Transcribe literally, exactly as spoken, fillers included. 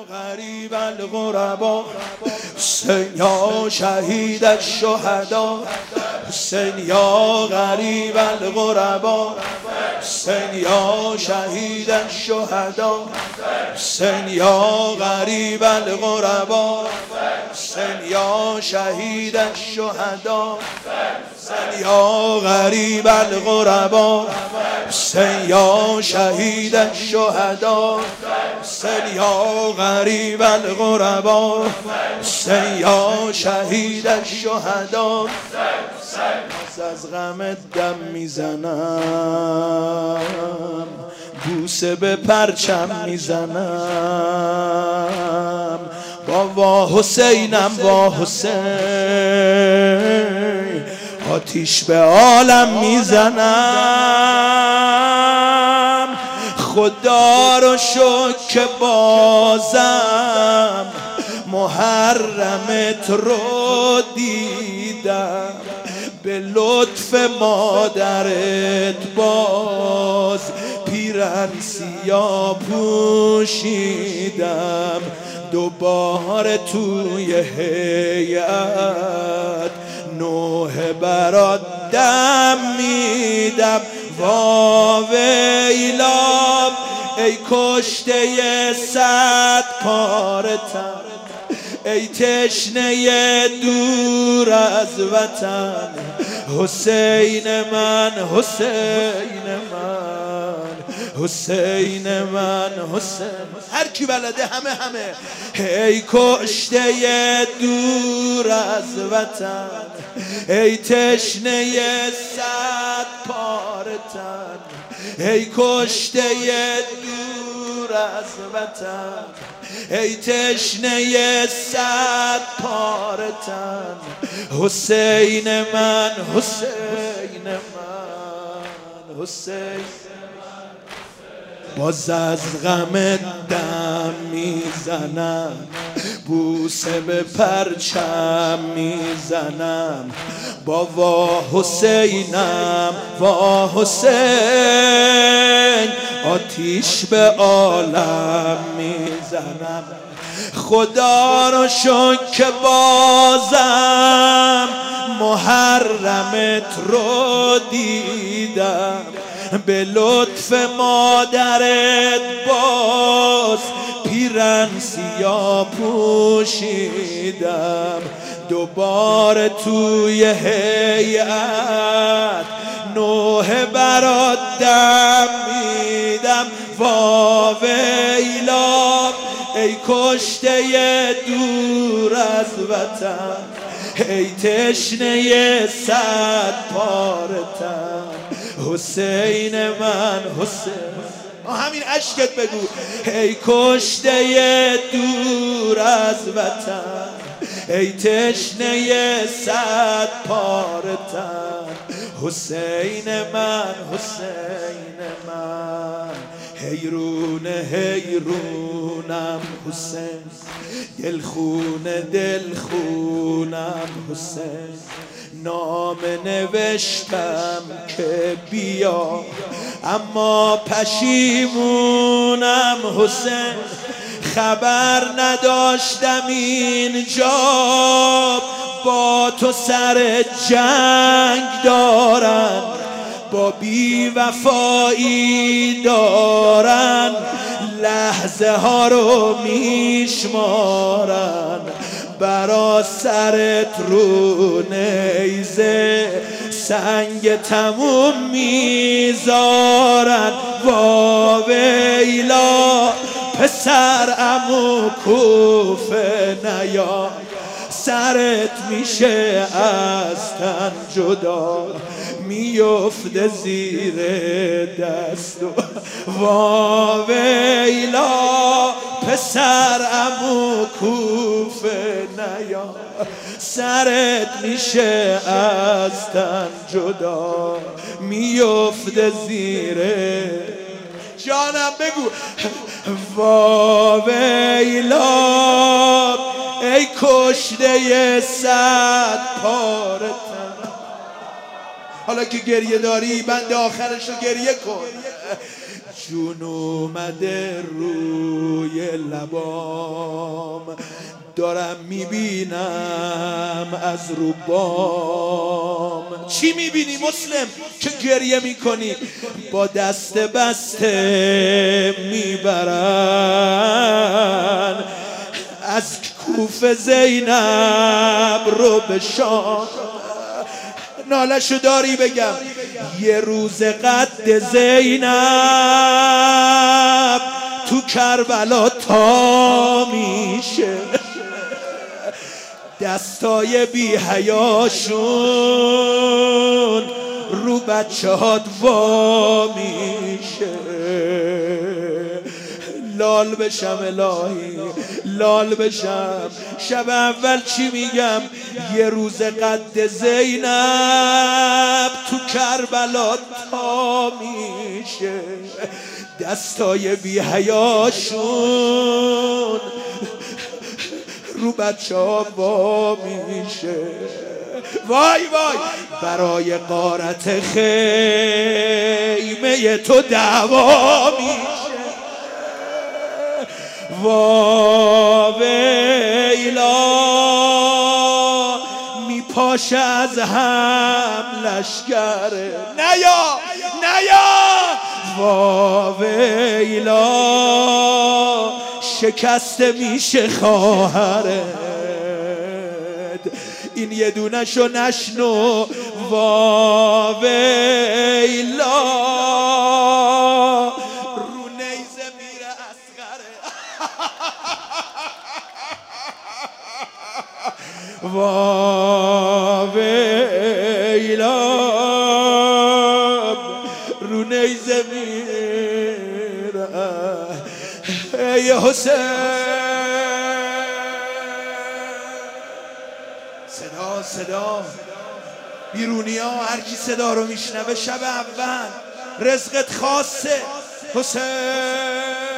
غریب الغربا حسین یا شهید الشهدا حسین یا غریب الغربا حسین یا شهید الشهدا حسین یا غریب الغربا حسین یا شهید الشهدا حسین یا غریب الغربا حسین یا شهید الشهدا حسین یا غریب الغربا حسین یا شهید الشهدا از غم دم میزنم بوسه به پرچم میزنم با وا حسینم وا حسین آتیش به عالم میزنم خدا رو شکر که بازم محرمت رو دیدم به لطف مادرت باز پیرن سیاه پوشیدم دوباره توی هیئت نوحه برات دم میدم وا ویلا ای کشته صد پاره تن ای تشنه دور از وطن حسین من حسین من حسین من حسین هر کی بلده همه همه ای کشته دور از وطن ای تشنه صد پاره تن ای کشته دور از وطن ای تشنه صد پاره تن حسین من حسین من حسین باز از غم دم میزنم بوسه به پرچم میزنم با وا حسینم وا حسین آتیش به عالم میزنم خدا رو شکر که بازم محرمت رو دیدم به لطف مادرت باز پیرن سیاه پوشیدم دوباره توی هیئت نوحه برات دم میدم وا ویلا ای کشته دور از وطن ای تشنه صد پاره تن حسین من حسین همین عشقت بگو ای کشته دور از وطن ای تشنه صد پاره تن حسین من حسین من حیرون حیرونم حسین دلخون دلخونم حسین نام نوشتم که بیا اما پشیمونم حسین خبر نداشتم اینجا با تو سر جنگ دارن با بی وفایی دارن لحظه ها رو میشمارن برا سرت رو نیزه سنگ تموم میذارن وا ویلا پسر عمو کوفه نیا سرت میشه از تن جدا میفته زیر دست وا ویلا پسر عمو کوفه نیا سرت میشه از تن جدا میفته زیر جانم بگو وا ویلا ای کشته صد پاره تن حالا که گریه داری بند آخرشو گریه کن جون اومده روی لبام، دارم میبینم از رو بام. چی میبینی مسلم که گریه میکنی؟ با دست بسته میبرن از کوفه زینب رو به شام. نالشو داری بگم؟ یه روز قد زینب تو کربلا تا میشه، دستای بی حیاشون رو بچه هات وا میشه. لال بشم الهی، لال بشم. شب اول چی میگم؟ یه روز قد زینب تو کربلا تا میشه، دستای بی حیاشون رو بچه ها با میشه. وای وای برای غارت خیمه تو دعوا میشه. واویلا میپاشه از هم لشکره. نیا نیا واویلا شکسته میشه خواهرت. این یه دونه شو نشنو واویلا رو نیزه میره اصغره. واویلا رو نیزه میره. ای حسین صدا صدا بیرونی ها، هر کی صدا رو میشنوه شب اول رزقت خاصه. حسین